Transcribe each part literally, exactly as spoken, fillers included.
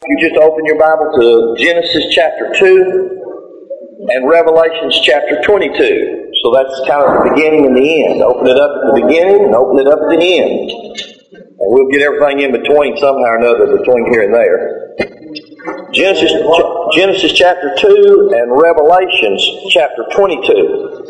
You just open your Bible to Genesis chapter two and Revelations chapter twenty-two. So that's kind of the beginning and the end. Open it up at the beginning and open it up at the end. And we'll get everything in between somehow or another, between here and there. Genesis, Genesis chapter two and Revelations chapter twenty-two.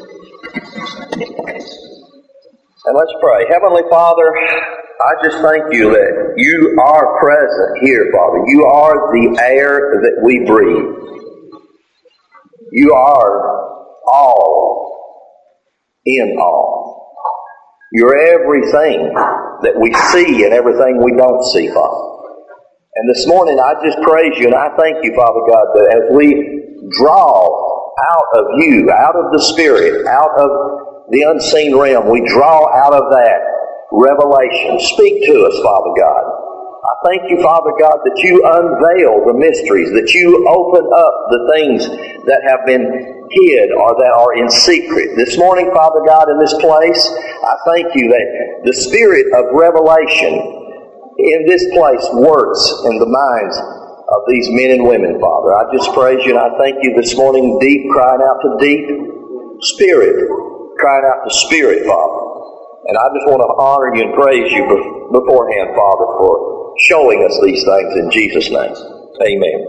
And let's pray. Heavenly Father, I just thank you that you are present here, Father. You are the air that we breathe. You are all in all. You're everything that we see and everything we don't see, Father. And this morning I just praise you and I thank you, Father God, that as we draw out of you, out of the Spirit, out of the unseen realm, we draw out of that revelation. Speak to us, Father God. I thank you, Father God, that you unveil the mysteries, that you open up the things that have been hid or that are in secret. This morning, Father God, in this place, I thank you that the spirit of revelation in this place works in the minds of these men and women, Father. I just praise you and I thank you this morning, deep crying out to deep, spirit crying out to spirit, Father. And I just want to honor you and praise you beforehand, Father, for showing us these things in Jesus' name. Amen.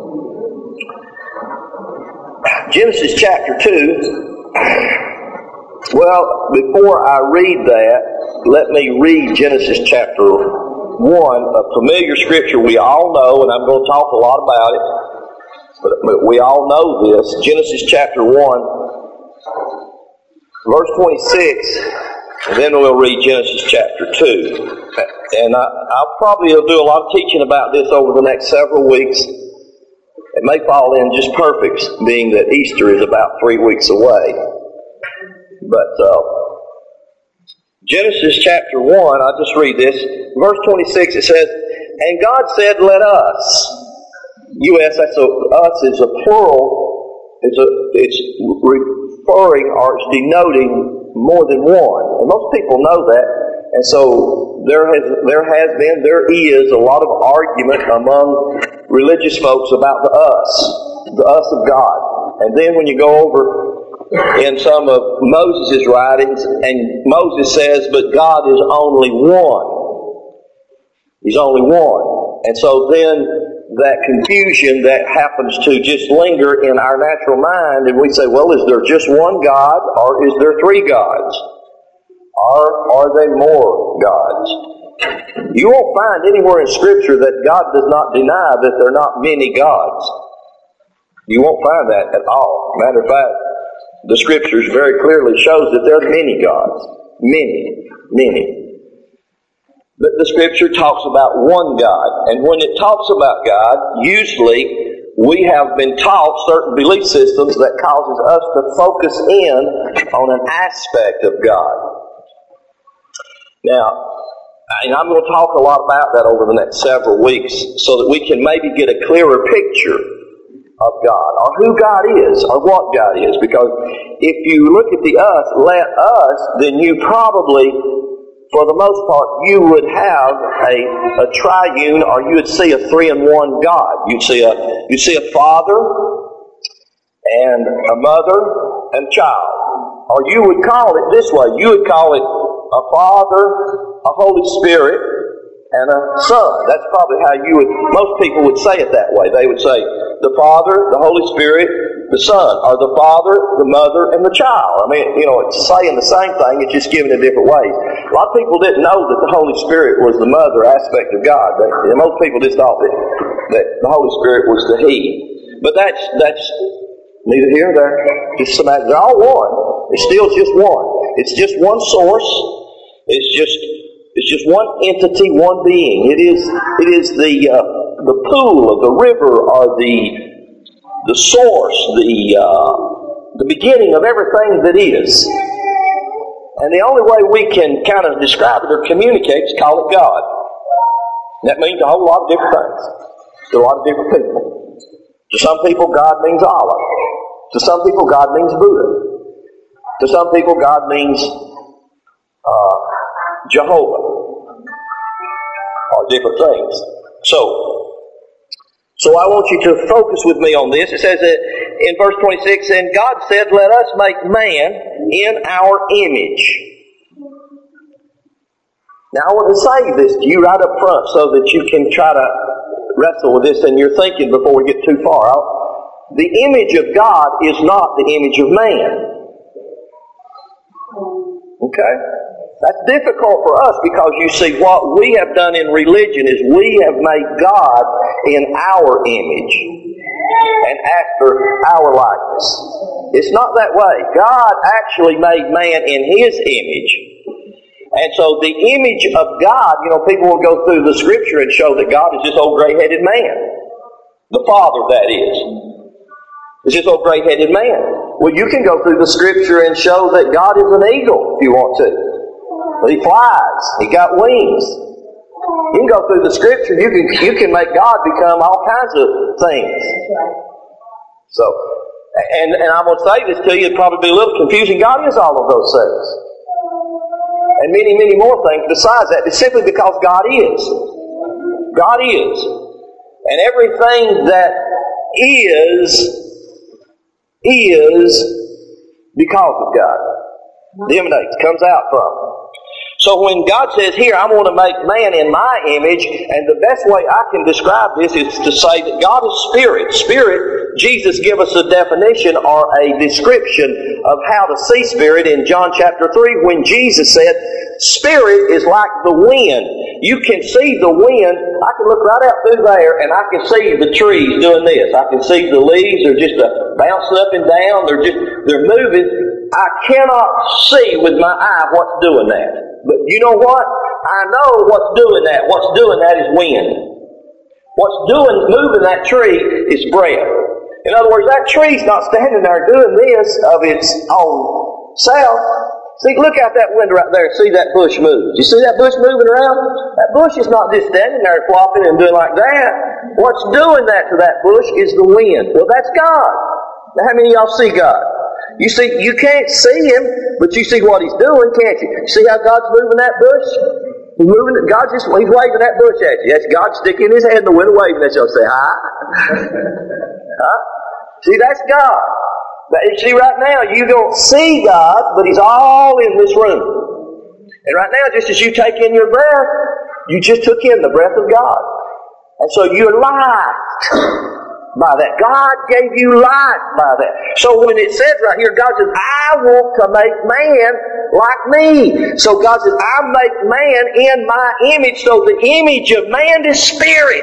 Genesis chapter two. Well, before I read that, let me read Genesis chapter one, a familiar scripture we all know, and I'm going to talk a lot about it, but, but we all know this. Genesis chapter one, verse twenty-six, and then we'll read Genesis chapter two. And I, I'll probably do a lot of teaching about this over the next several weeks. It may fall in just perfect, being that Easter is about three weeks away. But uh, Genesis chapter one, I'll just read this. Verse twenty-six, it says, "And God said, let us." U S, that's a, us is a plural. It's, a, it's referring or it's denoting more than one. And most people know that. And so there has there has been, there is a lot of argument among religious folks about the us, the us of God. And then when you go over in some of Moses' writings, and Moses says, but God is only one. He's only one. And so then that confusion that happens to just linger in our natural mind, and we say, well, is there just one God, or is there three gods? Or are they more gods? You won't find anywhere in Scripture that God does not deny that there are not many gods. You won't find that at all. Matter of fact, the Scriptures very clearly shows that there are many gods. Many, many. But the Scripture talks about one God. And when it talks about God, usually we have been taught certain belief systems that causes us to focus in on an aspect of God. Now, and I'm going to talk a lot about that over the next several weeks so that we can maybe get a clearer picture of God, or who God is, or what God is. Because if you look at the us, let us, then you probably, for the most part, you would have a, a triune, or you would see a three-in-one God. You'd see a you'd see a father and a mother and a child. Or you would call it this way. You would call it a Father, a Holy Spirit, and a Son. That's probably how you would, most people would say it that way. They would say the Father, the Holy Spirit, the Son, or the Father, the Mother, and the child. I mean, you know, it's saying the same thing, it's just given in different ways. A lot of people didn't know that the Holy Spirit was the mother aspect of God. They, most people just thought that, that the Holy Spirit was the He. But that's that's neither here nor there. Just somebody, they're all one. It's still just one. It's just one source. It's just it's just one entity, one being. It is it is the uh, the pool of the river, or the the source, the uh, the beginning of everything that is. And the only way we can kind of describe it or communicate is call it God. And that means a whole lot of different things to a lot of different people. To some people, God means Allah. To some people, God means Buddha. To some people, God means uh, Jehovah, or different things. So, So I want you to focus with me on this. It says that in verse twenty-six, and God said, let us make man in our image. Now I want to say this to you right up front so that you can try to wrestle with this in your thinking before we get too far out. The image of God is not the image of man. Okay? That's difficult for us because you see what we have done in religion is we have made God in our image and after our likeness. It's not that way. God actually made man in His image. And so the image of God, you know, people will go through the Scripture and show that God is this old gray-headed man. The Father, that is. It's this old gray-headed man. Well, you can go through the Scripture and show that God is an eagle if you want to. He flies. He got wings. You can go through the Scripture. You can you can make God become all kinds of things. So, and and I'm going to say this to you. It'll probably be a little confusing. God is all of those things, and many many more things besides that. It's simply because God is. God is, and everything that is is because of God. Emanates, comes out from. So when God says, here, I want to make man in my image, and the best way I can describe this is to say that God is spirit. Spirit, Jesus gave us a definition or a description of how to see spirit in John chapter three when Jesus said, spirit is like the wind. You can see the wind. I can look right out through there and I can see the trees doing this. I can see the leaves. They're just bouncing up and down. They're just, they're moving. I cannot see with my eye what's doing that. But you know what? I know what's doing that. What's doing that is wind. What's doing, moving that tree is breath. In other words, that tree's not standing there doing this of its own self. See, look out that window right there and see that bush move. You see that bush moving around? That bush is not just standing there flopping and doing like that. What's doing that to that bush is the wind. Well, that's God. Now, how many of y'all see God? You see, you can't see Him, but you see what He's doing, can't you? You see how God's moving that bush? He's moving it. God just, He's waving that bush at you. That's God sticking His head in the window waving at you. Say, hi. Huh? See, that's God. But you see, right now, you don't see God, but He's all in this room. And right now, just as you take in your breath, you just took in the breath of God. And so you're life by that. God gave you life by that. So when it says right here, God says, I want to make man like me. So God says, I make man in my image. So the image of man is spirit.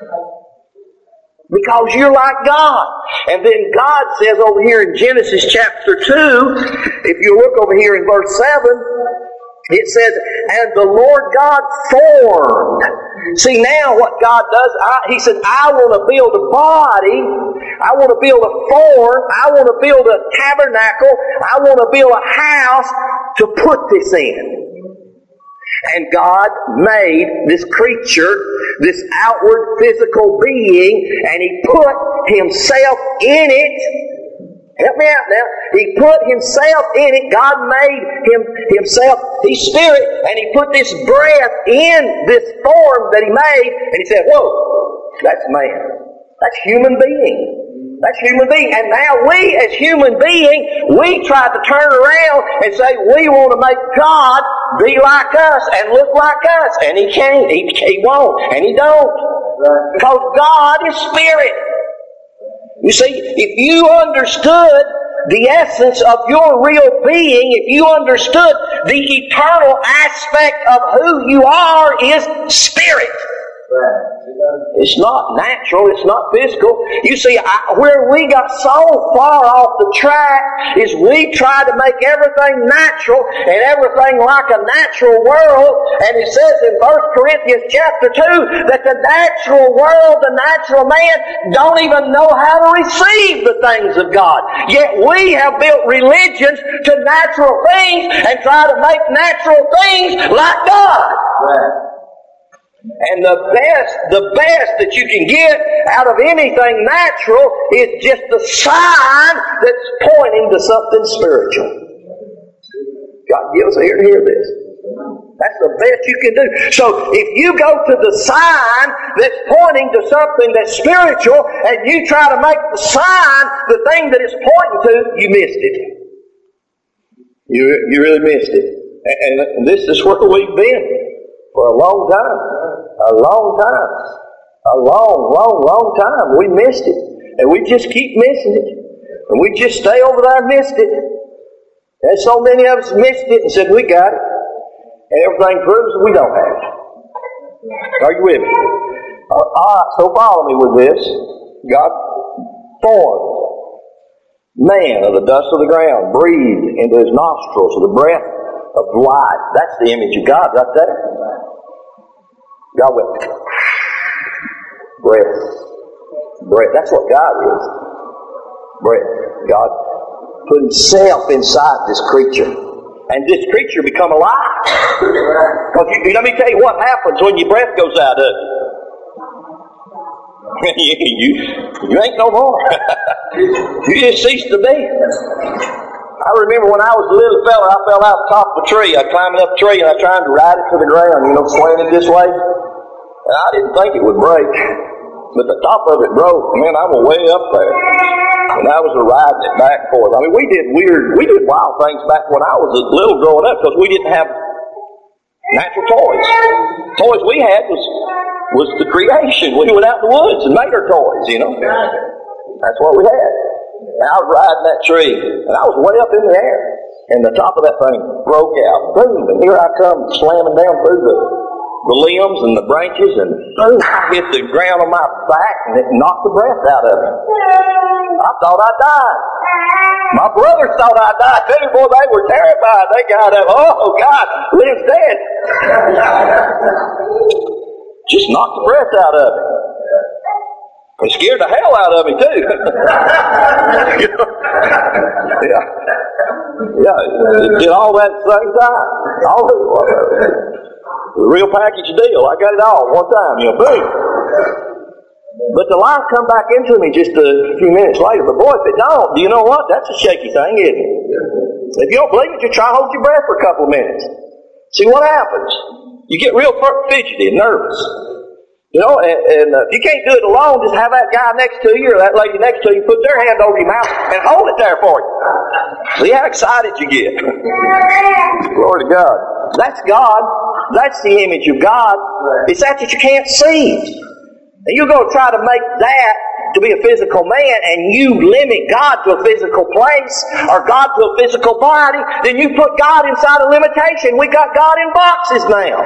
Because you're like God. And then God says over here in Genesis chapter two, if you look over here in verse seven, it says, and the Lord God formed. See now what God does, I, He said, I want to build a body, I want to build a form, I want to build a tabernacle, I want to build a house to put this in. And God made this creature, this outward physical being, and He put Himself in it. Help me out now. He put Himself in it. God made Him Himself, He's Spirit, and He put this breath in this form that He made, and He said, whoa, that's man. That's human being. That's human being. And now we, as human beings, we try to turn around and say, we want to make God be like us and look like us. And He can't. He, he won't. And He don't. Because God is Spirit. You see, if you understood the essence of your real being, if you understood the eternal aspect of who you are is Spirit. It's not natural, it's not physical. You see, I, where we got so far off the track is we try to make everything natural and everything like a natural world. And it says in First Corinthians chapter two that the natural world, the natural man, don't even know how to receive the things of God. Yet we have built religions to natural things and try to make natural things like God. Right. And the best, the best that you can get out of anything natural is just the sign that's pointing to something spiritual. God give us an ear to hear this. That's the best you can do. So if you go to the sign that's pointing to something that's spiritual and you try to make the sign the thing that it's pointing to, you missed it. You, you really missed it. And, and this is where we've been for a long time. A long time. A long, long, long time. We missed it. And we just keep missing it. And we just stay over there and missed it. And so many of us missed it and said, we got it. And everything proves that we don't have it. Are you with me? Uh, all right, so follow me with this. God formed man of the dust of the ground, breathed into his nostrils the breath of life. That's the image of God right there. God went, breath. Breath. That's what God is. Breath. God put himself inside this creature. And this creature become alive. Because you, let me tell you what happens when your breath goes out of it. you, you, you ain't no more. You just cease to be. I remember when I was a little fella, I fell out the top of a tree. I climbed up a tree and I tried to ride it to the ground, you know, swaying it this way. And I didn't think it would break. But the top of it broke. Man, I was way up there. And I was riding it back and forth. I mean, we did weird, we did wild things back when I was a little growing up because we didn't have natural toys. Toys we had was was the creation. We went out in the woods and made our toys, you know. That's what we had. And I was riding that tree, and I was way up in the air. And the top of that thing broke out. Boom! And here I come slamming down through the, the limbs and the branches, and boom, I hit the ground on my back, and it knocked the breath out of me. I thought I died. My brothers thought I died too. Boy, they were terrified. They got up. Oh, God, Liv's dead. Just knocked the breath out of it. It scared the hell out of me too. yeah, yeah. It did all that at the same time. All of it. The real package deal. I got it all one time. You know, boom. But the life come back into me just a few minutes later. But boy, if it don't, do you know what? That's a shaky thing, isn't it? If you don't believe it, just try to hold your breath for a couple of minutes. See what happens. You get real fidgety and nervous. You know, and, and uh, if you can't do it alone, just have that guy next to you or that lady next to you put their hand over your mouth and hold it there for you. See how excited you get. Glory to God. That's God. That's the image of God. It's that that you can't see. And you're going to try to make that to be a physical man, and you limit God to a physical place or God to a physical body, then you put God inside a limitation. We got God in boxes now.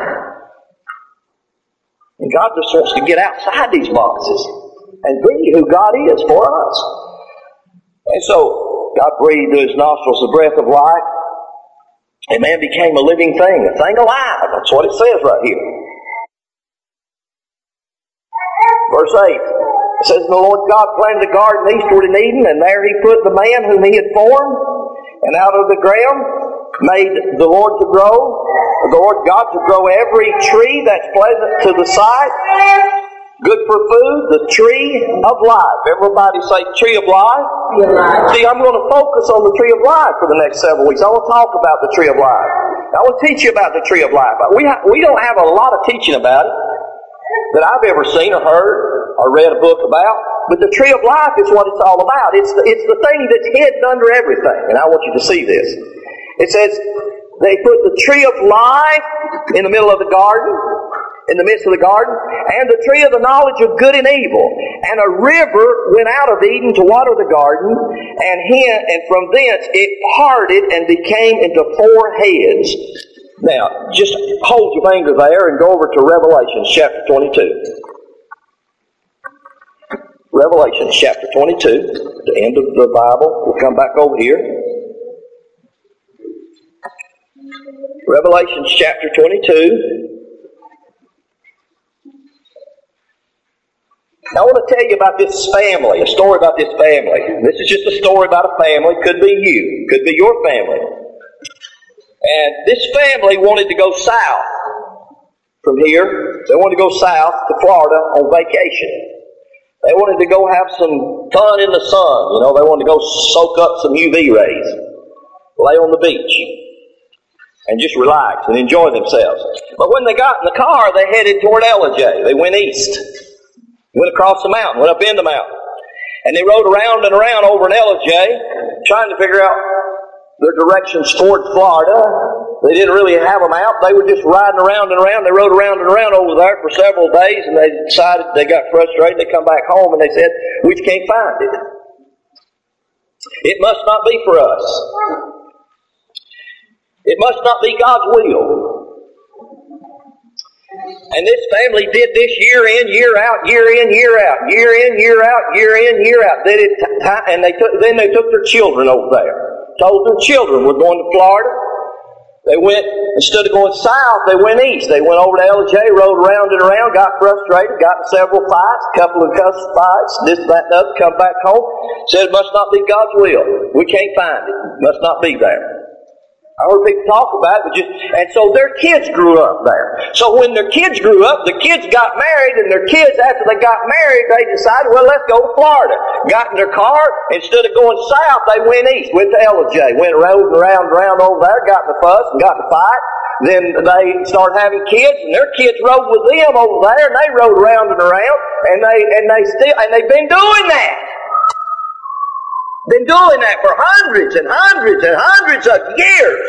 And God just wants to get outside these boxes and be who God is for us. And so, God breathed to his nostrils the breath of life, and man became a living thing, a thing alive. That's what it says right here. Verse eight, it says, the Lord God planted a garden eastward in Eden, and there he put the man whom he had formed, and out of the ground made the Lord to grow, the Lord God to grow every tree that's pleasant to the sight, good for food, the tree of life. Everybody say tree of life. Yeah. See, I'm going to focus on the tree of life for the next several weeks. I want to talk about the tree of life. I want to teach you about the tree of life. We, ha- we don't have a lot of teaching about it that I've ever seen or heard or read a book about. But the tree of life is what it's all about. It's the, it's the thing that's hidden under everything. And I want you to see this. It says, they put the tree of life in the middle of the garden, in the midst of the garden, and the tree of the knowledge of good and evil. And a river went out of Eden to water the garden, and, hen, and from thence it parted and became into four heads. Now, just hold your finger there and go over to Revelation chapter twenty-two. Revelation chapter twenty-two, the end of the Bible. We'll come back over here. Revelation chapter twenty-two. Now, I want to tell you about this family, a story about this family. This is just a story about a family. Could be you. Could be your family. And this family wanted to go south from here. They wanted to go south to Florida on vacation. They wanted to go have some fun in the sun. You know, they wanted to go soak up some U V rays, lay on the beach. and just relax and enjoy themselves. But when they got in the car, they headed toward Ellijay. They went east. Went across the mountain, went up in the mountain. And they rode around and around over in Ellijay, trying to figure out their directions toward Florida. They didn't really have them out. They were just riding around and around. They rode around and around over there for several days, and they decided, they got frustrated. They come back home, and they said, we just can't find it. It must not be for us. It must not be God's will. And this family did this year in, year out, year in, year out, year in, year out, year in, year out. Did it, and they took, then they took their children over there. Told their children, we're going to Florida. They went, instead of going south, they went east. They went over to Ellijay, rode around and around, got frustrated, got in several fights, a couple of cuss fights, this, that, and other, come back home, said it must not be God's will. We can't find it. It must not be there. I heard people talk about it, but just, and so their kids grew up there. So when their kids grew up, the kids got married, and their kids, after they got married, they decided, well, let's go to Florida. Got in their car, instead of going south, they went east, went to Ellijay, went rolling around, around over there, got in a fuss, and got in a fight. Then they started having kids, and their kids rode with them over there, and they rode around and around, and they, and they still, and they've been doing that. Been doing that for hundreds and hundreds and hundreds of years.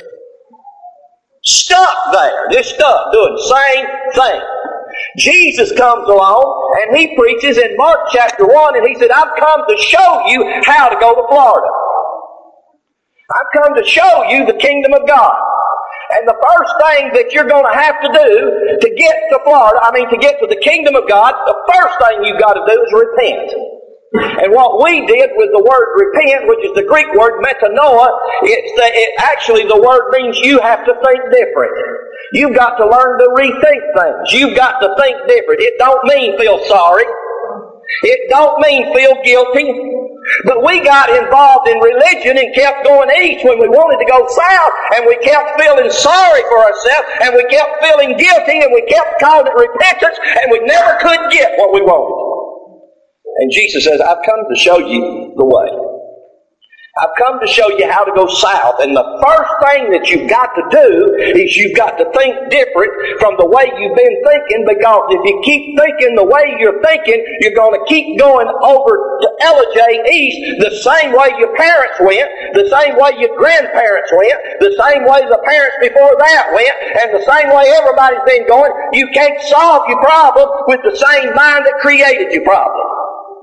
Stuck there, just stuck, doing the same thing. Jesus comes along and he preaches in Mark chapter one, and he said, I've come to show you how to go to Florida. I've come to show you the kingdom of God. And the first thing that you're going to have to do to get to Florida, I mean to get to the kingdom of God, the first thing you've got to do is repent. And what we did with the word repent, which is the Greek word metanoia, it's the, it actually the word means you have to think different. You've got to learn to rethink things. You've got to think different. It don't mean feel sorry. It don't mean feel guilty. But we got involved in religion and kept going east when we wanted to go south, and we kept feeling sorry for ourselves, and we kept feeling guilty, and we kept calling it repentance, and we never could get what we wanted. And Jesus says, I've come to show you the way. I've come to show you how to go south. And the first thing that you've got to do is you've got to think different from the way you've been thinking, because if you keep thinking the way you're thinking, you're going to keep going over to Ellijay east the same way your parents went, the same way your grandparents went, the same way the parents before that went, and the same way everybody's been going. You can't solve your problem with the same mind that created your problem.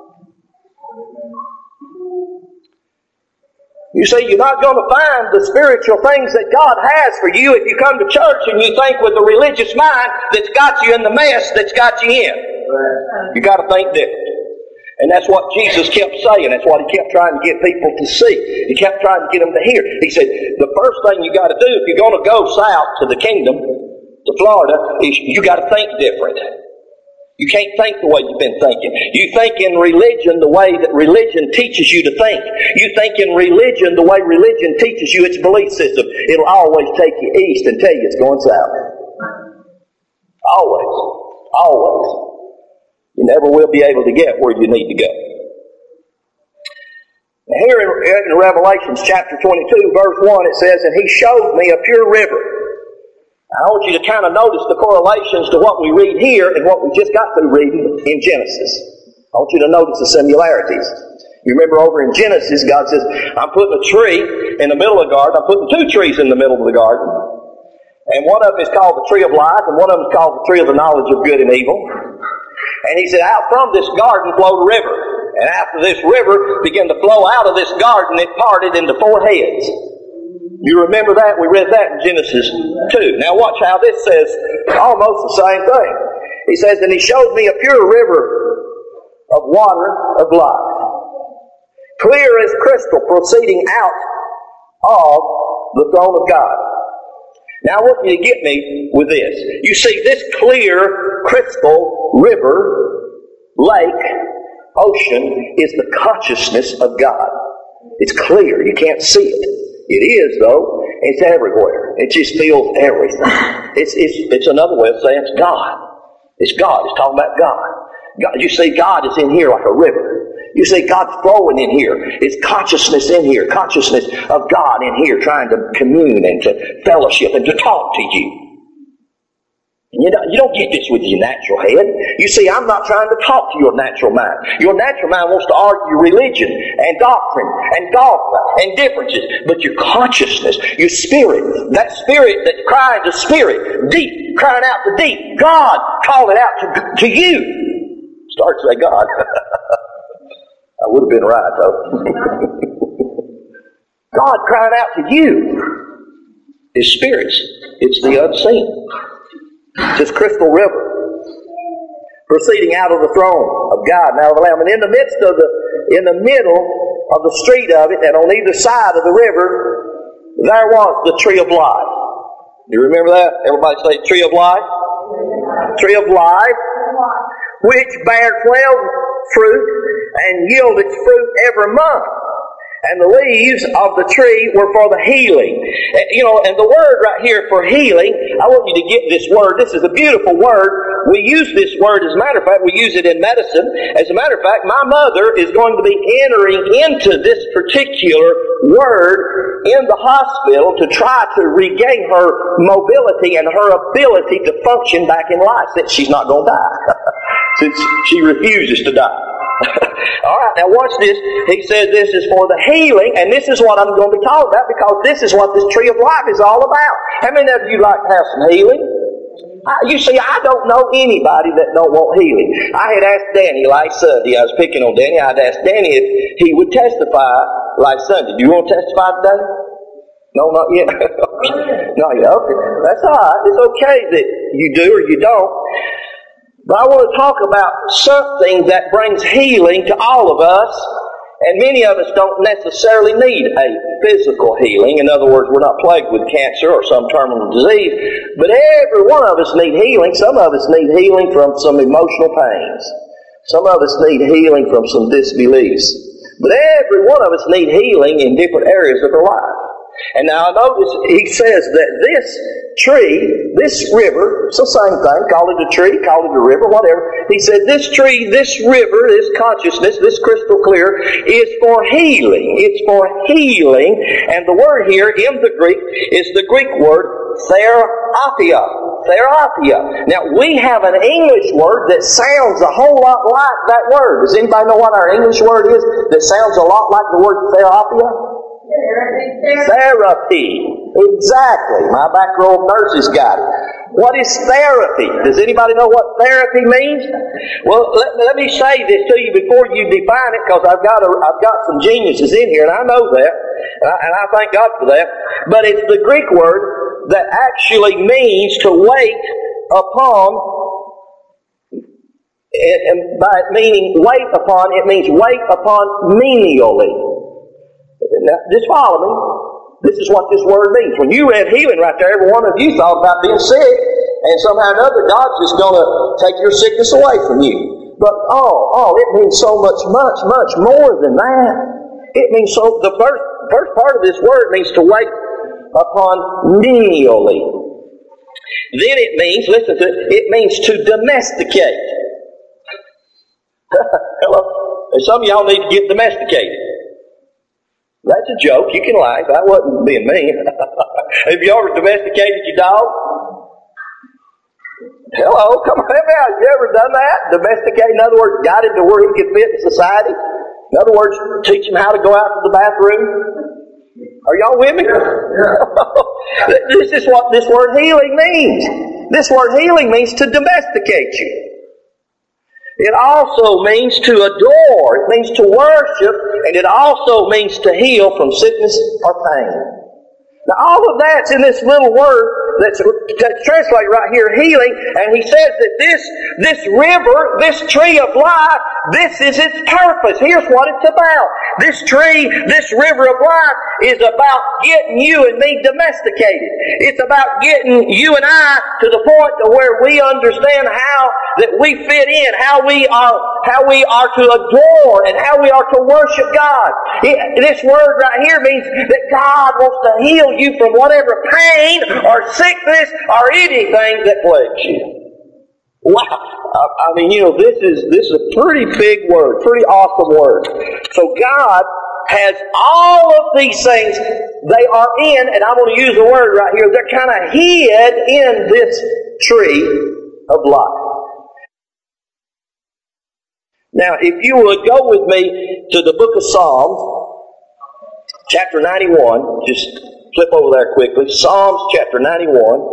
You see, you're not going to find the spiritual things that God has for you if you come to church and you think with a religious mind that's got you in the mess that's got you in. You got to think different. And that's what Jesus kept saying. That's what He kept trying to get people to see. He kept trying to get them to hear. He said, the first thing you got to do if you're going to go south to the kingdom, to Florida, is you got to think different. You can't think the way you've been thinking. You think in religion the way that religion teaches you to think. You think in religion the way religion teaches you its belief system. It'll always take you east and tell you it's going south. Always. Always. You never will be able to get where you need to go. Now here in, in Revelations chapter twenty-two, verse one, it says, and He showed me a pure river. I want you to kind of notice the correlations to what we read here and what we just got through reading in Genesis. I want you to notice the similarities. You remember over in Genesis, God says, I'm putting a tree in the middle of the garden. I'm putting two trees in the middle of the garden. And one of them is called the tree of life, and one of them is called the tree of the knowledge of good and evil. And He said, out from this garden flowed a river. And after this river began to flow out of this garden, it parted into four heads. You remember that? We read that in Genesis two. Now watch how this says almost the same thing. He says, and He showed me a pure river of water of life, clear as crystal, proceeding out of the throne of God. Now I want you to get me with this. You see, this clear, crystal river, lake, ocean is the consciousness of God. It's clear. You can't see it. It is, though. It's everywhere. It just fills everything. It's, it's, it's another way of saying it's God. It's God. It's talking about God. God. You see, God is in here like a river. You see, God's flowing in here. It's consciousness in here. Consciousness of God in here trying to commune and to fellowship and to talk to you. You don't, you don't get this with your natural head. You see, I'm not trying to talk to your natural mind. Your natural mind wants to argue religion and doctrine and dogma and differences. But your consciousness, your spirit, that spirit that's crying to spirit, deep, crying out to deep, God calling out to, to you. Start to say God. I would have been right, though. God crying out to you. His spirits. It's the unseen. This crystal river proceeding out of the throne of God and out of the Lamb. And in the midst of the, in the middle of the street of it, and on either side of the river, there was the tree of life. Do you remember that? Everybody say tree of life? Tree of life, which bare twelve fruit and yield its fruit every month. And the leaves of the tree were for the healing. You know, and the word right here for healing, I want you to get this word. This is a beautiful word. We use this word, as a matter of fact, we use it in medicine. As a matter of fact, my mother is going to be entering into this particular word in the hospital to try to regain her mobility and her ability to function back in life, since she's not going to die. Since she refuses to die. All right, now watch this. He says this is for the healing, and this is what I'm going to be talking about, because this is what this tree of life is all about. How many of you like to have some healing? I, you see, I don't know anybody that don't want healing. I had asked Danny last Sunday. I was picking on Danny. I'd asked Danny if he would testify last Sunday. Do you want to testify today? No, not yet. Not yet. Okay, that's all right. It's okay that you do or you don't. But I want to talk about something that brings healing to all of us, and many of us don't necessarily need a physical healing. In other words, we're not plagued with cancer or some terminal disease, but every one of us need healing. Some of us need healing from some emotional pains. Some of us need healing from some disbeliefs. But every one of us need healing in different areas of our life. And now notice he says that this tree, this river, it's the same thing, call it a tree, call it a river, whatever. He said this tree, this river, this consciousness, this crystal clear, is for healing. It's for healing. And the word here in the Greek is the Greek word therapia. Therapia. Now we have an English word that sounds a whole lot like that word. Does anybody know what our English word is that sounds a lot like the word therapia? Therapy. Exactly. My back row of nurses got it. What is therapy? Does anybody know what therapy means? Well, let, let me say this to you before you define it, because I've got a, I've got some geniuses in here, and I know that, and I, and I thank God for that. But it's the Greek word that actually means to wait upon, and by meaning wait upon, it means wait upon menially. Now, just follow me. This is what this word means. When you read healing right there, every one of you thought about being sick, and somehow or another God's just going to take your sickness away from you. But oh, oh, it means so much, much, much more than that. It means so. The first first part of this word means to wait upon menially. Then it means, listen to it, it means to domesticate. Hello, and some of y'all need to get domesticated. That's a joke. You can laugh. That wasn't being mean. Have you ever domesticated your dog? Hello, come on, have you ever done that? Domesticate, in other words, got him to where he could fit in society. In other words, teach him how to go out to the bathroom. Are y'all with me? This is what this word healing means. This word healing means to domesticate you. It also means to adore. It means to worship. And it also means to heal from sickness or pain. Now all of that's in this little word that's, that's translated right here, healing. And he says that this, this river, this tree of life, this is its purpose. Here's what it's about. This tree, this river of life is about getting you and me domesticated. It's about getting you and I to the point to where we understand how that we fit in, how we are, how we are to adore and how we are to worship God. It, this word right here means that God wants to heal you from whatever pain or sickness or anything that plagues you. Wow. I, I mean, you know, this is this is a pretty big word, pretty awesome word. So God has all of these things. They are in, and I'm going to use the word right here, they're kind of hid in this tree of life. Now, if you would go with me to the book of Psalms, chapter ninety-one, just flip over there quickly. Psalms chapter ninety-one.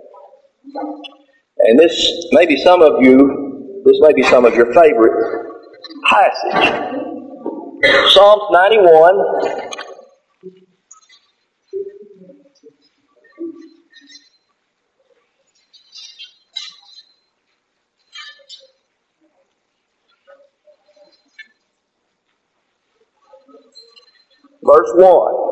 And this may be some of you, this may be some of your favorite passage. Psalms ninety-one. Verse one.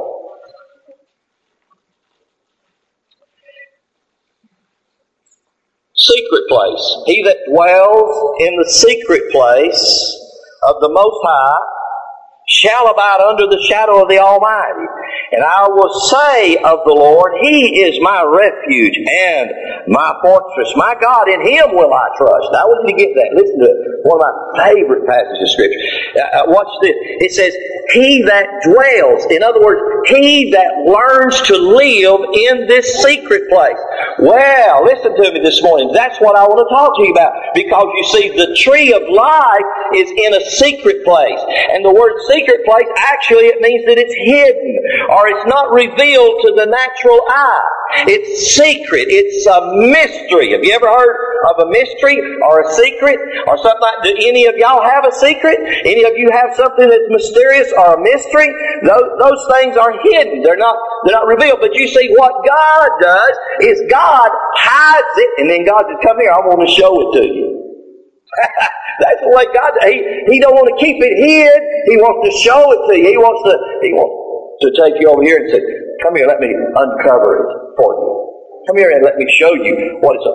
Secret place. He that dwells in the secret place of the Most High shall abide under the shadow of the Almighty. And I will say of the Lord, He is my refuge and my fortress. My God, in Him will I trust. Now I want you to get that. Listen to it. One of my favorite passages of Scripture. Uh, watch this. It says, He that dwells. In other words, he that learns to live in this secret place. Well, listen to me this morning. That's what I want to talk to you about. Because you see, the tree of life is in a secret place. And the word secret place, actually it means that it's hidden. Or it's not revealed to the natural eye. It's secret. It's a mystery. Have you ever heard of a mystery or a secret or something like that? Do any of y'all have a secret? Any of you have something that's mysterious or a mystery? Those, those things are hidden. They're not, they're not revealed. But you see, what God does is God hides it, and then God says, come here, I want to show it to you. That's the way God does. He, he don't want to keep it hid. He wants to show it to you. He wants to, he wants to take you over here and say, come here, let me uncover it for you. Come here and let me show you what it's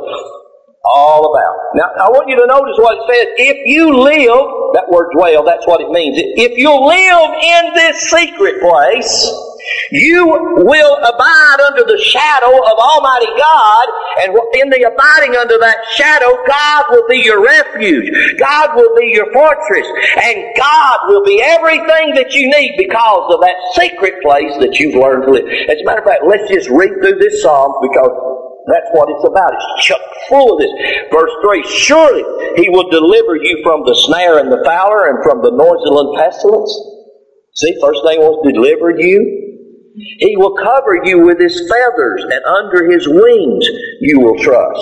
all about. Now, I want you to notice what it says. If you live, that word dwell, that's what it means. If you live in this secret place, you will abide under the shadow of Almighty God, and in the abiding under that shadow, God will be your refuge. God will be your fortress, and God will be everything that you need because of that secret place that you've learned to live. As a matter of fact, let's just read through this psalm because that's what it's about. It's chock full of this. Verse three, surely He will deliver you from the snare and the fowler and from the noisome pestilence. See, first thing He wants to deliver you. He will cover you with His feathers, and under His wings you will trust.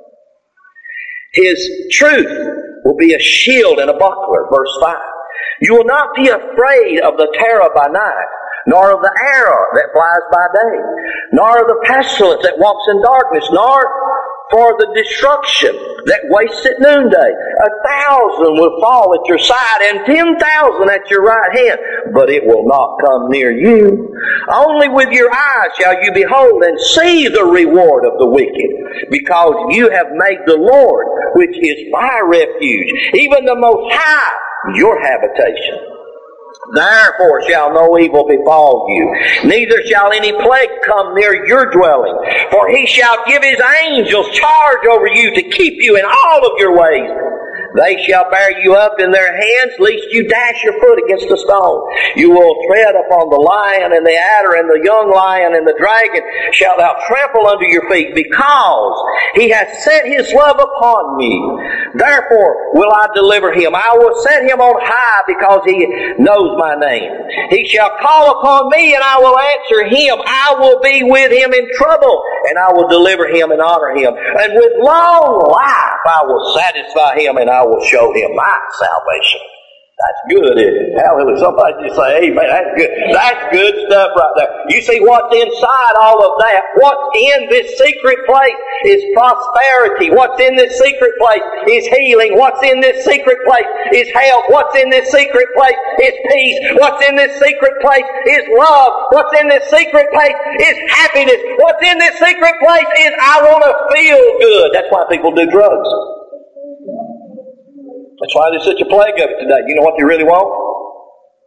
His truth will be a shield and a buckler. Verse five. You will not be afraid of the terror by night, nor of the arrow that flies by day, nor of the pestilence that walks in darkness, nor for the destruction that wastes at noonday. A thousand will fall at your side, and ten thousand at your right hand, but it will not come near you. Only with your eyes shall you behold and see the reward of the wicked, because you have made the Lord, which is my refuge, even the Most High, your habitation. Therefore shall no evil befall you, neither shall any plague come near your dwelling. For He shall give His angels charge over you to keep you in all of your ways. They shall bear you up in their hands, lest you dash your foot against a stone. You will tread upon the lion and the adder and the young lion and the dragon shalt thou trample under your feet, because He hath set His love upon me. Therefore will I deliver him. I will set him on high, because he knows my name. He shall call upon me, and I will answer him. I will be with him in trouble, and I will deliver him and honor him. And with long life I will satisfy him, and I will show him my salvation. That's good, isn't it? Hallelujah. Somebody just say, amen. That's good. That's good stuff right there. You see what's inside all of that? What's in this secret place is prosperity. What's in this secret place is healing. What's in this secret place is health. What's in this secret place is peace. What's in this secret place is love. What's in this secret place is happiness. What's in this secret place is I want to feel good. That's why people do drugs. That's why there's such a plague of it today. You know what they really want?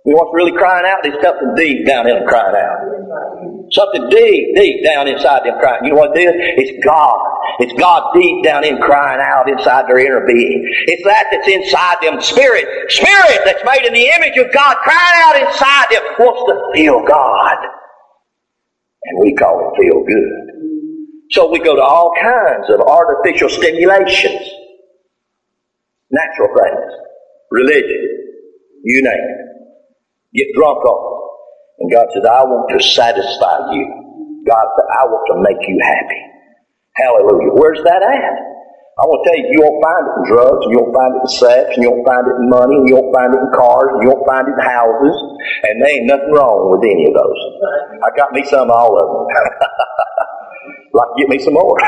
You know what's really crying out? There's something deep down in them crying out. Something deep, deep down inside them crying. You know what it is? It's God. It's God deep down in crying out inside their inner being. It's that that's inside them. Spirit. Spirit that's made in the image of God crying out inside them wants to feel God. And we call it feel good. So we go to all kinds of artificial stimulations. Natural things. Religion. You name it. Get drunk on it. And God says, I want to satisfy you. God said, I want to make you happy. Hallelujah. Where's that at? I want to tell you, you won't find it in drugs, and you won't find it in sex, and you won't find it in money, and you won't find it in cars, and you won't find it in houses. And there ain't nothing wrong with any of those. I got me some of all of them. Like, get me some more.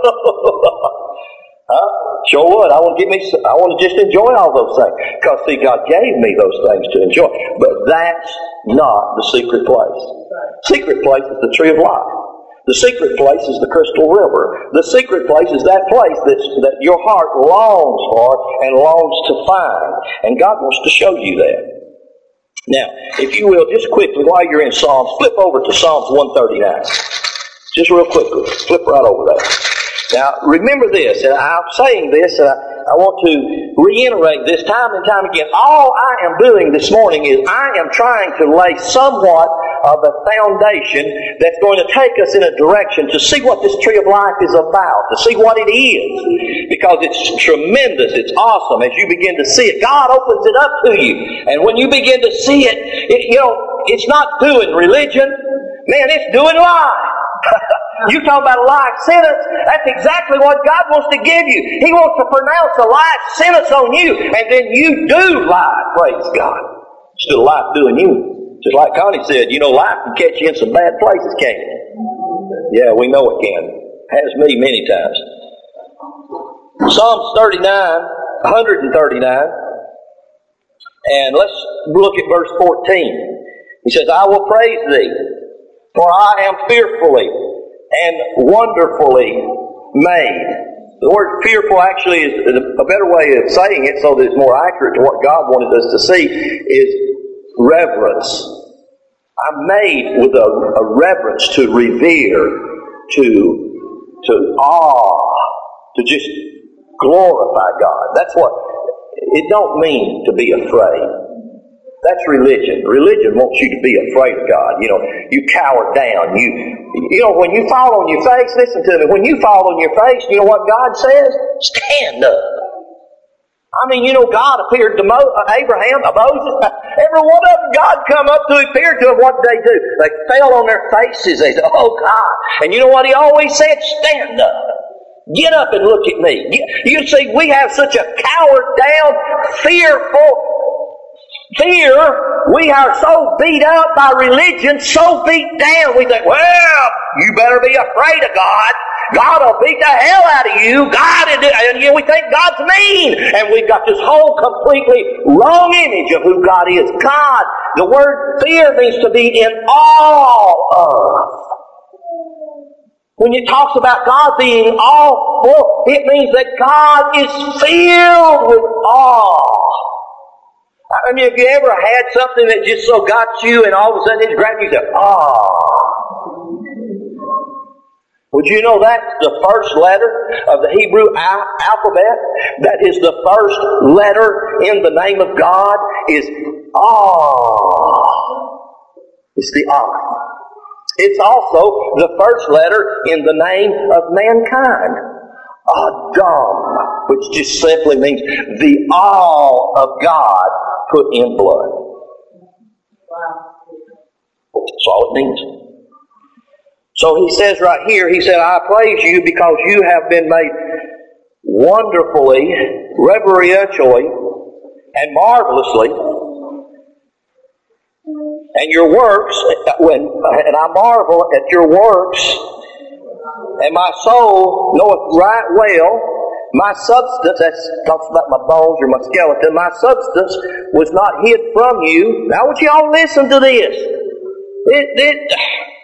Huh? Sure would. I want to get me. I want to just enjoy all those things. Because see, God gave me those things to enjoy. But that's not the secret place. Secret place is the tree of life. The secret place is the crystal river. The secret place is that place that's, that your heart longs for and longs to find. And God wants to show you that. Now, if you will, just quickly, while you're in Psalms, flip over to Psalms one thirty-nine. Just real quickly. Flip right over there. Now, remember this, and I'm saying this, and I, I want to reiterate this time and time again. All I am doing this morning is I am trying to lay somewhat of a foundation that's going to take us in a direction to see what this tree of life is about, to see what it is. Because it's tremendous, it's awesome as you begin to see it. God opens it up to you. And when you begin to see it, it you know, it's not doing religion. Man, it's doing life. You talk about a life sentence, that's exactly what God wants to give you. He wants to pronounce a life sentence on you, and then you do life, praise God. Instead of life doing you. Just like Connie said, you know, life can catch you in some bad places, can't it? Yeah, we know it can. Has me many times. Psalms thirty-nine, one thirty-nine, and let's look at verse fourteen. He says, I will praise thee, for I am fearfully and wonderfully made. The word fearful actually is a better way of saying it so that it's more accurate to what God wanted us to see is reverence. I'm made with a, a reverence to revere, to, to awe, to just glorify God. That's what, it don't mean to be afraid. That's religion. Religion wants you to be afraid of God. You know, you cower down. You, you know, when you fall on your face, listen to me, when you fall on your face, you know what God says? Stand up. I mean, you know, God appeared to Mo- Abraham, to Moses. Every one of them, God come up to him, appeared to him. What did they do? They fell on their faces. They said, oh, God. And you know what he always said? Stand up. Get up and look at me. You see, we have such a cowered down, fearful fear. We are so beat up by religion, so beat down. We think, well, you better be afraid of God. God will beat the hell out of you. God, and you know, we think God's mean. And we've got this whole completely wrong image of who God is. God, the word fear means to be in awe of. When it talks about God being awful, it means that God is filled with awe. I mean, have you ever had something that just so got you and all of a sudden it grabbed you and said, ah. Would you know that's the first letter of the Hebrew al- alphabet? That is the first letter in the name of God is ah. It's the ah. It's also the first letter in the name of mankind. Adam, which just simply means the all of God put in blood. That's all it means. So he says right here, he said, I praise you because you have been made wonderfully, reverentially, and marvelously. And your works, when, and I marvel at your works, and my soul knoweth right well, my substance, that talks about my bones or my skeleton, my substance was not hid from you. Now I want you all to listen to this. It, it,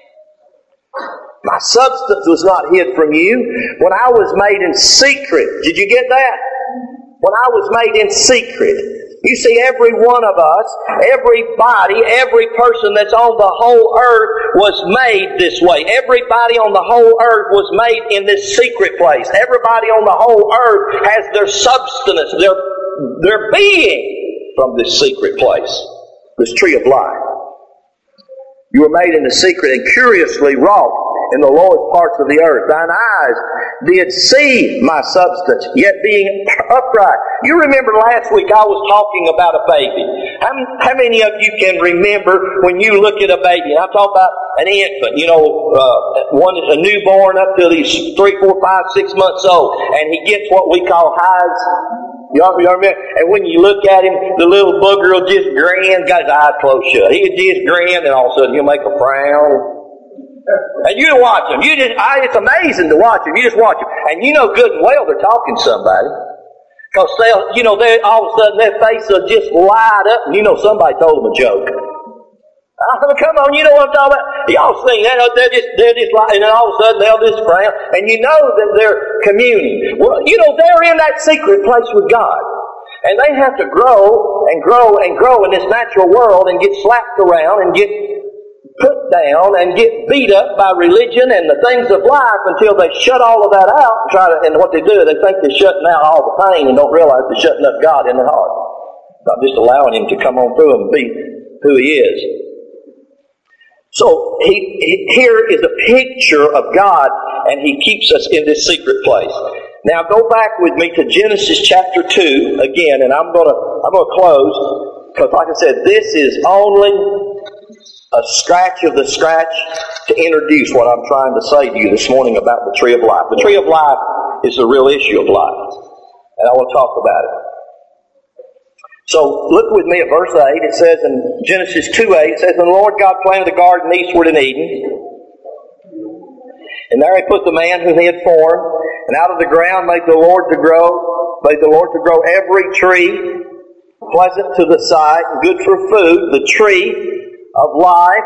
my substance was not hid from you when I was made in secret. Did you get that? When I was made in secret. You see, every one of us, every body, every person that's on the whole earth was made this way. Everybody on the whole earth was made in this secret place. Everybody on the whole earth has their substance, their, their being from this secret place, this tree of life. You were made in the secret and curiously wrought in the lowest parts of the earth. Thine eyes did see my substance, yet being upright. You remember last week I was talking about a baby. How, how many of you can remember when you look at a baby? And I'm talking about an infant, you know, uh, one is a newborn up till he's three, four, five, six months old, and he gets what we call highs. Y'all remember? And when you look at him, the little booger will just grin, got his eyes closed shut. He'll just grin, and all of a sudden he'll make a frown. And you watch them. You just, I, it's amazing to watch them. You just watch them. And you know good and well they're talking to somebody. Because they'll, you know, they all of a sudden their face will just light up, and you know somebody told them a joke. Oh, come on, you know what I'm talking about? Y'all seen that? They're just, they're just like, and then all of a sudden they'll just frown, and you know that they're communing. Well, you know, they're in that secret place with God. And they have to grow and grow and grow in this natural world and get slapped around and get put down and get beat up by religion and the things of life until they shut all of that out and try to, and what they do, they think they're shutting out all the pain and don't realize they're shutting up God in their heart. Not just allowing Him to come on through and be who He is. So, he, he, here is a picture of God, and He keeps us in this secret place. Now, go back with me to Genesis chapter two again, and I'm gonna, I'm gonna close, because like I said, this is only a scratch of the scratch to introduce what I'm trying to say to you this morning about the tree of life. The tree of life is the real issue of life, and I want to talk about it. So, look with me at verse eight. It says in Genesis two eight, it says, And the Lord God planted a garden eastward in Eden, and there He put the man whom He had formed, and out of the ground made the Lord to grow, made the Lord to grow every tree, pleasant to the sight, and good for food, the tree of life,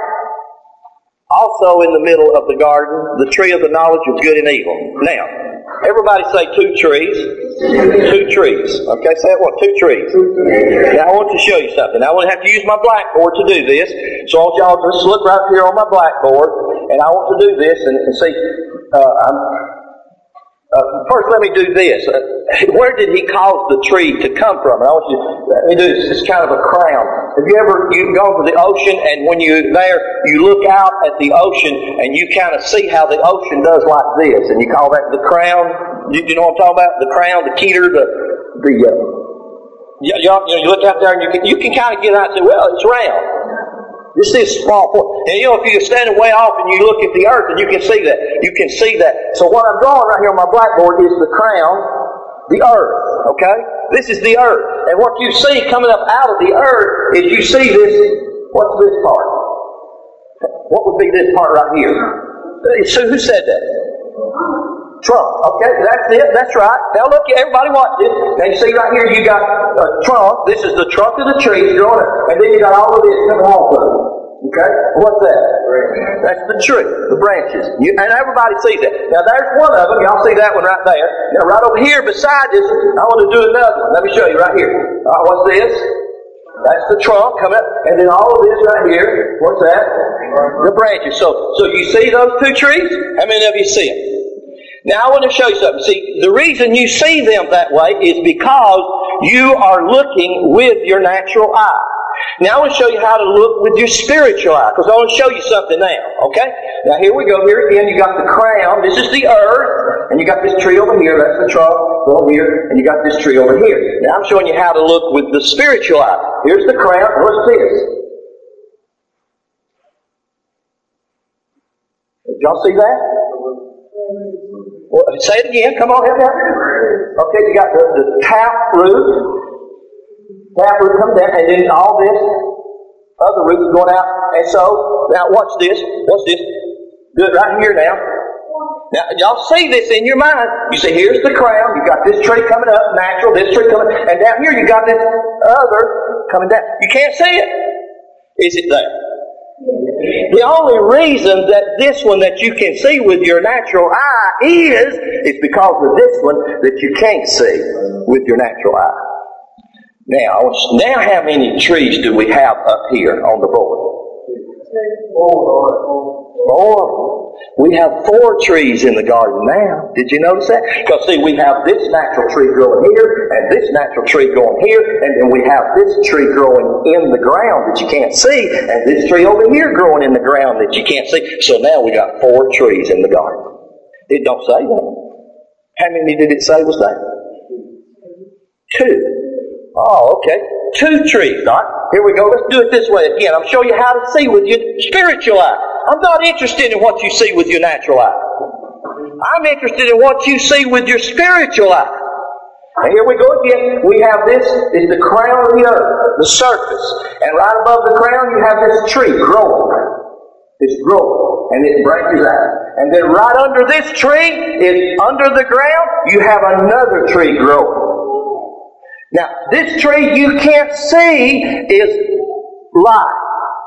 also in the middle of the garden, the tree of the knowledge of good and evil. Now, everybody say two trees. Two trees. Okay, say it what? Two trees. Now I want to show you something. I want to have to use my blackboard to do this. So I want y'all just look right here on my blackboard, and I want to do this and, and see. Uh, I'm, uh, first, let me do this. Uh, where did He cause the tree to come from? And I want you. Let me do this. It's kind of a crown. Have you ever you go to the ocean, and when you're there, you look out at the ocean, and you kind of see how the ocean does like this, and you call that the crown. You, you know what I'm talking about? The crown, the keter, the the. Uh, you, you, know, you look out there, and you can you can kind of get out and say, well, it's round. This is small point. And you know, if you're standing way off and you look at the earth, and you can see that. You can see that. So what I'm drawing right here on my blackboard is the crown, the earth. Okay? This is the earth. And what you see coming up out of the earth is you see this. What's this part? What would be this part right here? So who said that? Trunk. Okay, that's it. That's right. Now look, everybody watch this. Now you see right here you got a trunk. This is the trunk of the tree growing up. And then you got all of this coming off of it. Okay? What's that? That's the tree, the branches. You, and everybody sees that. Now there's one of them. Y'all see that one right there. Now right over here beside this, I want to do another one. Let me show you right here. All right, what's this? That's the trunk coming up. And then all of this right here, what's that? The branches. So, so you see those two trees? How many of you see them? Now I want to show you something. See, the reason you see them that way is because you are looking with your natural eye. Now I want to show you how to look with your spiritual eye, because I want to show you something now. Okay? Now here we go. Here again, you got the crown. This is the earth, and you got this tree over here. That's the trunk over here, and you got this tree over here. Now I'm showing you how to look with the spiritual eye. Here's the crown. What's this? Did y'all see that? Well, say it again. Come on, help me out. Okay, you got the, the tap root. Tap root comes down, and then all this other roots going out. And so, now watch this. Watch this. Do it right here now. Now, y'all see this in your mind. You see, here's the crown. You got this tree coming up, natural, this tree coming, and down here you got this other coming down. You can't see it. Is it there? The only reason that this one that you can see with your natural eye is, is because of this one that you can't see with your natural eye. Now, now how many trees do we have up here on the board? Four. We have four trees in the garden now. Did you notice that? Because see, we have this natural tree growing here, and this natural tree growing here, and then we have this tree growing in the ground that you can't see, and this tree over here growing in the ground that you can't see. So now we got four trees in the garden. It don't say that. How many did it say was there? Two. Oh, okay. Two trees. All right. Here we go. Let's do it this way again. I'm showing you how to see with your spiritual eye. I'm not interested in what you see with your natural eye. I'm interested in what you see with your spiritual eye. And here we go again. We have this is the crown of the earth, the surface. And right above the crown you have this tree growing. It's growing. And it branches out. And then right under this tree, is under the ground, you have another tree growing. Now, this tree you can't see is life.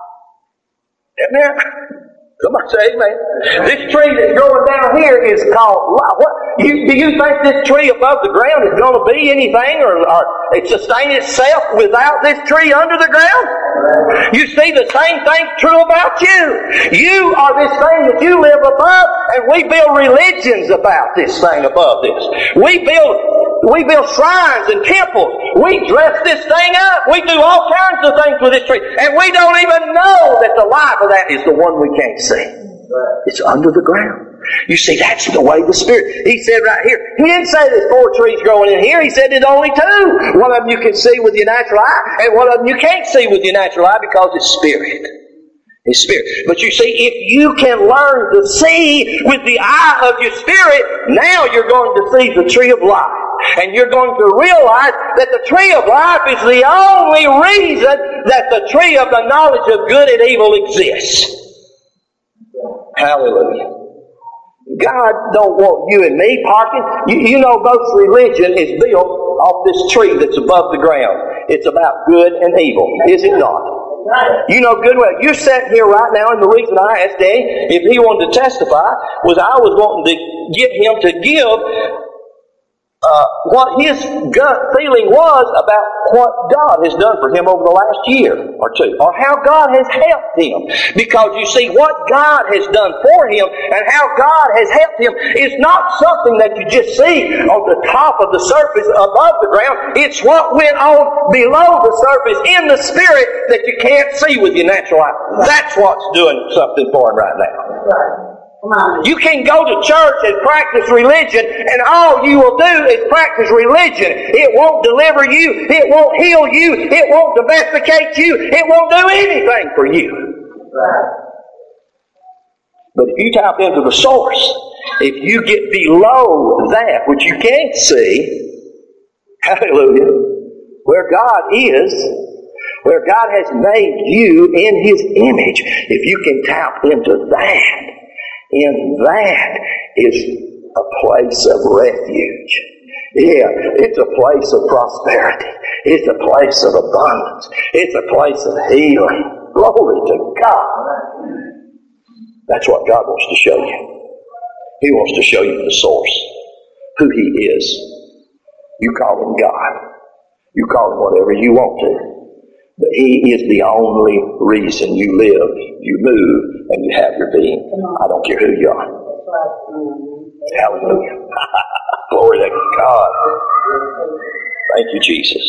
Amen? Somebody say amen. This tree that's growing down here is called life. What, you, do you think this tree above the ground is going to be anything or, or it sustain itself without this tree under the ground? You see, the same thing's true about you. You are this thing that you live above, and we build religions about this thing above this. We build We build shrines and temples. We dress this thing up. We do all kinds of things with this tree. And we don't even know that the life of that is the one we can't see. It's under the ground. You see, that's the way the Spirit. He said right here, He didn't say there's four trees growing in here. He said there's only two. One of them you can see with your natural eye, and one of them you can't see with your natural eye because it's Spirit. His Spirit. But you see, if you can learn to see with the eye of your Spirit, now you're going to see the tree of life. And you're going to realize that the tree of life is the only reason that the tree of the knowledge of good and evil exists. Hallelujah. God don't want you and me parking. You, you know most religion is built off this tree that's above the ground. It's about good and evil, is it not? You know good well. You're sitting here right now, and the reason I asked Danny if he wanted to testify was I was wanting to get him to give Uh, what his gut feeling was about what God has done for him over the last year or two, or how God has helped him. Because you see, what God has done for him and how God has helped him is not something that you just see on the top of the surface above the ground. It's what went on below the surface in the Spirit that you can't see with your natural eye. That's what's doing something for him right now. You can go to church and practice religion, and all you will do is practice religion. It won't deliver you. It won't heal you. It won't domesticate you. It won't do anything for you. But if you tap into the source, if you get below that, which you can't see, hallelujah, where God is, where God has made you in His image, if you can tap into that, in that is a place of refuge. Yeah, it's a place of prosperity. It's a place of abundance. It's a place of healing. Glory to God. That's what God wants to show you. He wants to show you the source, who He is. You call Him God. You call Him whatever you want to. But He is the only reason you live, you move, and you have your being. I don't care who you are. Hallelujah. Glory to God. Thank you, Jesus.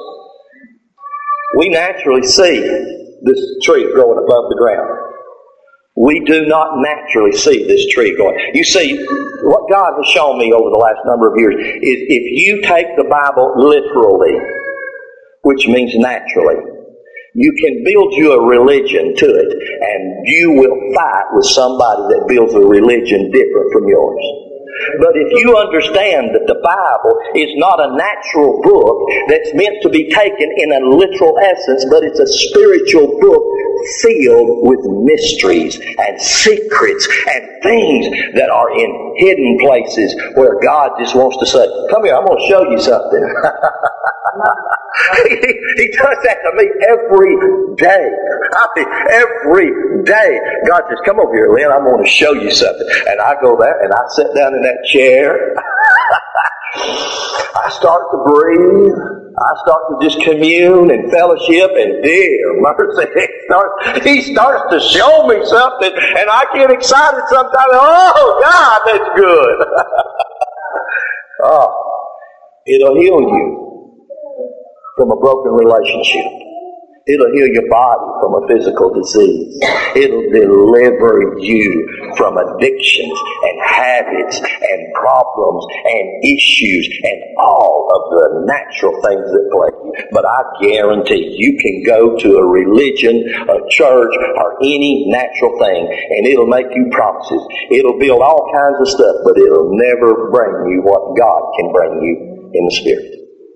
We naturally see this tree growing above the ground. We do not naturally see this tree growing. You see, what God has shown me over the last number of years is if you take the Bible literally, which means naturally, you can build you a religion to it, and you will fight with somebody that builds a religion different from yours. But if you understand that the Bible is not a natural book that's meant to be taken in a literal essence, but it's a spiritual book filled with mysteries and secrets and things that are in hidden places where God just wants to say, come here, I'm going to show you something. he, he does that to me every day. I mean, every day. God says, come over here, Lynn, I'm going to show you something. And I go there and I sit down in that chair. I start to breathe. I start to just commune and fellowship, and dear mercy, he starts, he starts to show me something, and I get excited sometimes. Oh, God, that's good. Oh, it'll heal you from a broken relationship. It'll heal your body from a physical disease. It'll deliver you from addictions and habits and problems and issues and all of the natural things that plague you. But I guarantee you can go to a religion, a church, or any natural thing, and it'll make you promises. It'll build all kinds of stuff, but it'll never bring you what God can bring you in the Spirit.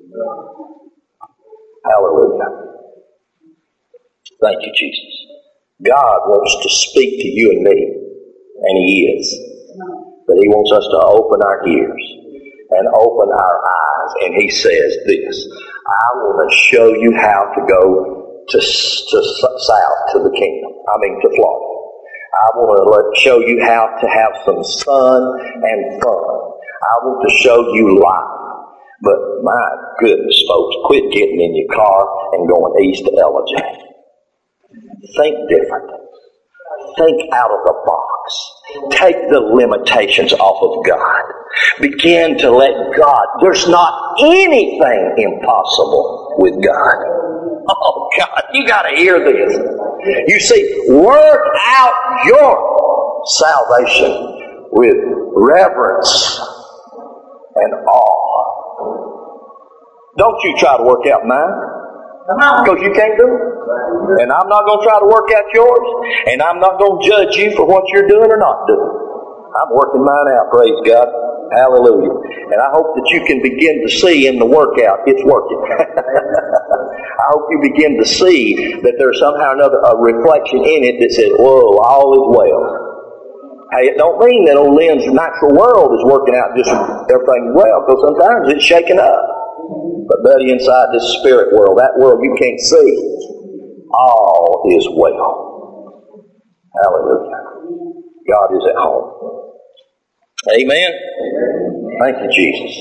Hallelujah. Thank you, Jesus. God wants to speak to you and me, and He is. But He wants us to open our ears and open our eyes, and He says this, I want to show you how to go to, to south to the kingdom. I mean to Florida. I want to let, show you how to have some sun and fun. I want to show you life. But my goodness, folks, quit getting in your car and going east to L J. Think different. Think out of the box. Take the limitations off of God. Begin to let God. There's not anything impossible with God. Oh God, you got to hear this. You see, work out your salvation with reverence and awe. Don't you try to work out mine. Because you can't do it. And I'm not going to try to work out yours. And I'm not going to judge you for what you're doing or not doing. I'm working mine out, praise God. Hallelujah. And I hope that you can begin to see in the workout, it's working. I hope you begin to see that there's somehow or another a reflection in it that says, whoa, all is well. Hey, it don't mean that old Lynn's natural world is working out just everything well, because sometimes it's shaking up. But buddy, inside this spirit world, that world you can't see, all is well. Hallelujah. God is at home. Amen. Thank you, Jesus.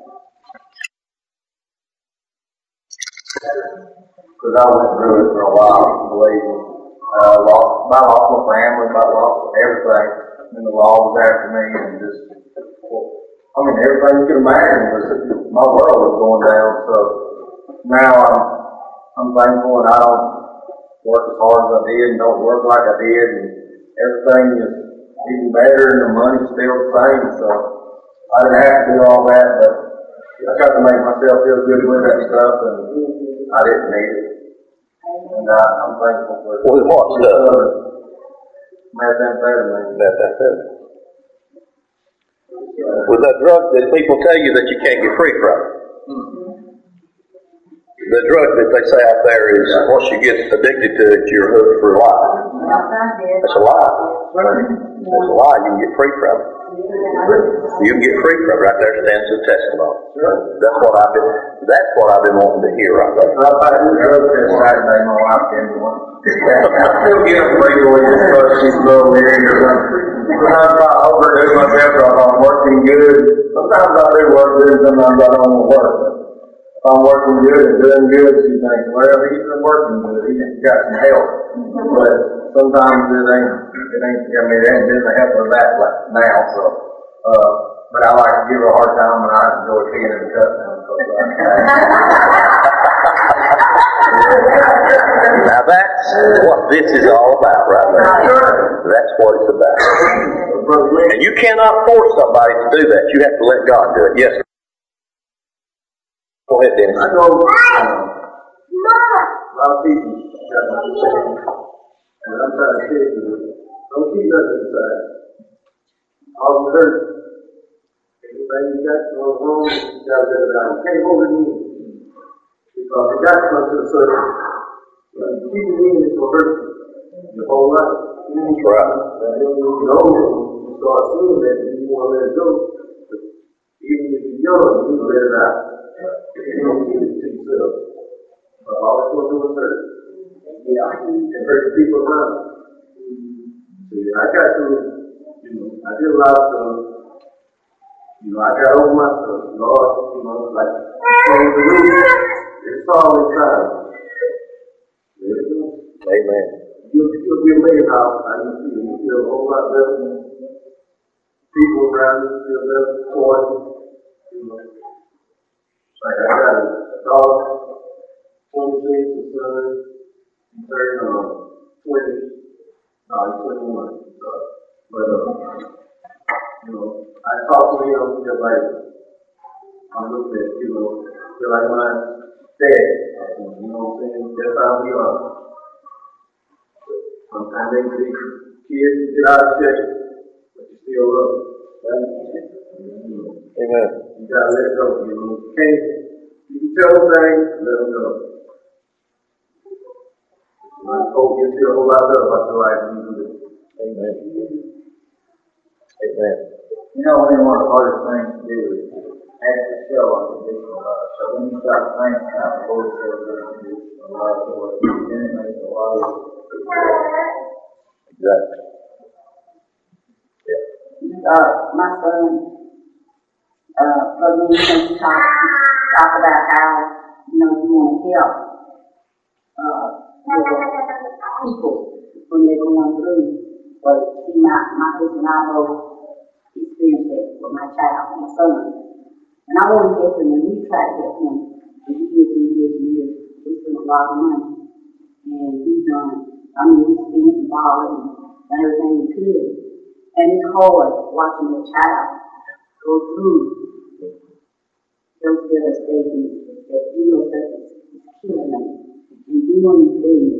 Because I went through it for a while, believe me. I uh, lost, about lost my family, about lost everything. And the law was after me, and just, I mean, everything you could imagine was, my world was going down. So now I'm, I'm thankful, and I don't work as hard as I did, and don't work like I did, and everything is even better, and the money's still the same. So I didn't have to do all that, but I tried to make myself feel good with that stuff, and I didn't need it. And I, I'm thankful for it. Well, what stuff? Methamphetamine. Methamphetamine. With that drug that people tell you that you can't get free from. The drug that they say out there is once you get addicted to it, you're hooked for life. That's a lie. That's a lie. You can get free from it. You can get free from it. Right there stands the testimony. That's what I've been. That's what I've been wanting to hear right there. I thought the drug test Saturday, my wife gave me one. I still get them free when you start she's a little weird or something. Sometimes I overdo myself if I'm working good. Sometimes I do work good, sometimes I don't want to work. If I'm working good and doing good, she thinks, well, he's been working good, he's got some help. But sometimes it ain't, it ain't, I mean, it ain't been the help of that like now, so, uh, but I like to give her a hard time and I enjoy being in the cut now. Now that's what this is all about right there. That's what it's about. And you cannot force somebody to do that. You have to let God do it. Yes. Go ahead, Dennis. I know um, a lot of people got my saying, and I'm trying to say to them, don't keep nothing inside. All you hurt, anything you got going wrong, you got to let it out. You can't hold it in. Because it got to come to the surface. You know, keep it in, it's going to hurt you your whole life. That's right. And then when you know it, you start seeing that, and you want to let it go. But even if you're young, you need to let it out. You don't keep it to yourself. But all it's going to do is hurt. Yeah, and hurt the people around. See, I got to, you know, I did a lot of stuff. You know, I got over my stuff. Lord, you know, like, change the rules. It's all inside. Amen. You'll, you'll be amazed how, how you feel. You feel a whole lot better. People around you feel better. Toys. You know. Like I got a dog, twenty-six, a son, he's turning uh, twenty. No, he's twenty-one. Uh, but, uh, you know, I talk to him just like I'm looking at, you know, feel like my dad. You know what I'm saying? That's how we are. Sometimes they see kids get out of shape, but you still love them. Amen. You gotta let go. You know, you can't. You can tell them things, let them go. I hope you feel a whole lot better about your life than you do. Amen. Amen. You know, one of the hardest things to do is actually show unconditional love. So when you start thinking about the Lord shows unconditional love towards you, then it makes a lot of Exactly. Uh, my son, uh, for me, when he talk, talk about how, you know, you want to help, uh, people when they're going through. But see, my, my husband and I both experienced that with my child, my son. And I want to help him, and we try to help him for years and years and years. We spent a lot of money. And we've done, I mean, we spent and borrowed and done everything we could. And it's hard watching a child go through those devastations that feels that it's killing them and doing things.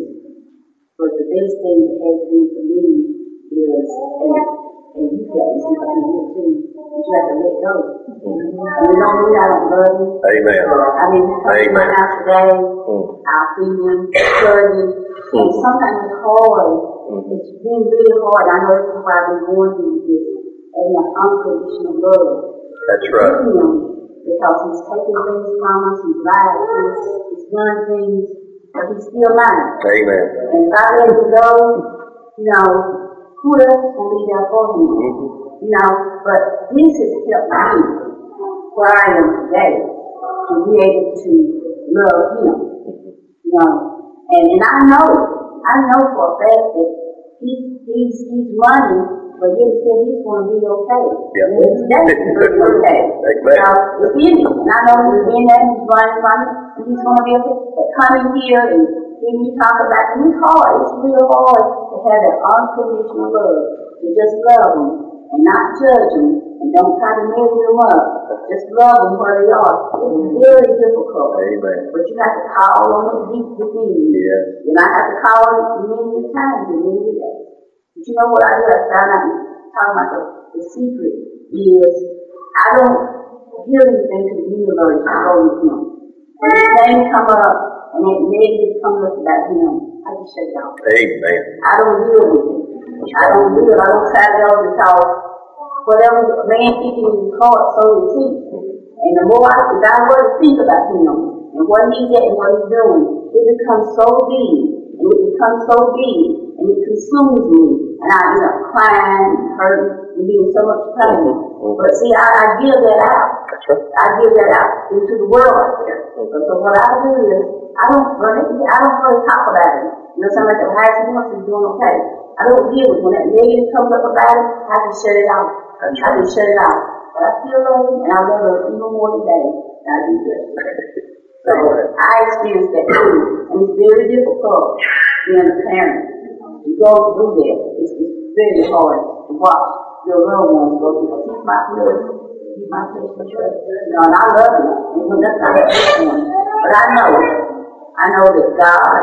But the best thing that has been for me is, and, and you have this in here too, is you have to let go. Mm-hmm. And it don't mean I don't love you. Amen. I mean, you come to my house today, mm. I'll feed him, serve him. Mm. And sometimes it's hard. Mm-hmm. It's been really hard. I know this is why I've been going through this. And that unconditional love. That's right. Him, because he's taken things from us, he's lied to us, he's done things, but he's still mine. Amen. And if I let him go, you know, who else is going to be there for him? Mm-hmm. You know, but this has helped me where I am today to be able to love him. You know, and, and I know, I know for a fact that he, he's, he's running. But yet he said he's going to be okay. Yeah. It's definitely going to be okay. Exactly. Now, it's in him. And I know he's been there, he's running from it, and he's going to be okay. But coming here and hearing you talk about it, it's hard. It's real hard to have that unconditional love. To just love them and not judge them and don't try to measure them up. Just love them where they are. It's very difficult. Amen. But you have to call on it deep within you. Yes. You might have to call on it many times and many days. But you know what I do? I found out, talking about the, the secret is I don't give anything to the universe to go with him. When this thing come up and that negative comes up about him, I just shut it off. Amen. I don't deal with it. I don't deal. I don't try to go because whatever a man thinking in his heart, so is he. And the more I, if I were to think about him and what he's at and what he's doing, it becomes so big. And it becomes so big, and it consumes me, and I end up crying, and hurting, and being so much pain. Mm-hmm. But see, I, I give that out. That's right. I give that out into the world out there. Mm-hmm. So what I do is, I don't run it, I don't really talk about it. You know, somebody said, "How's he doing? He's doing okay." I don't deal with it. When that negative comes up about it, I can shut it out. That's I can right. shut it out. But I still love him, and I love him even more today than I do yesterday. So I experienced that too, and it's very difficult being a parent to go through that. It's, it's very hard to watch your loved ones go through. He's my flesh, he's my flesh and church. You know, and I love him, and when that's not this one, but I know, I know that God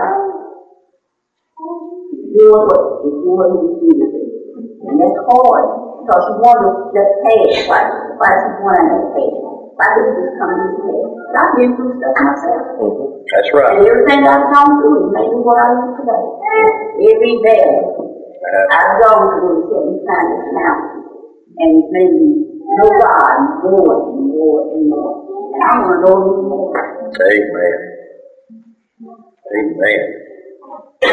is doing what is doing what He's doing, and that's hard because you wonder that past, why, why is He going on that past? Why did He just come this way? But I've been through stuff myself. Mm-hmm. That's right. And everything I've gone through has made me what I am today. Every day I've gone through it helped me climb this mountain. And it's made me know God more and more and more. And I want to know Him more. Amen. Amen.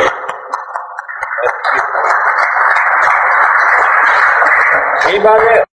Anybody else?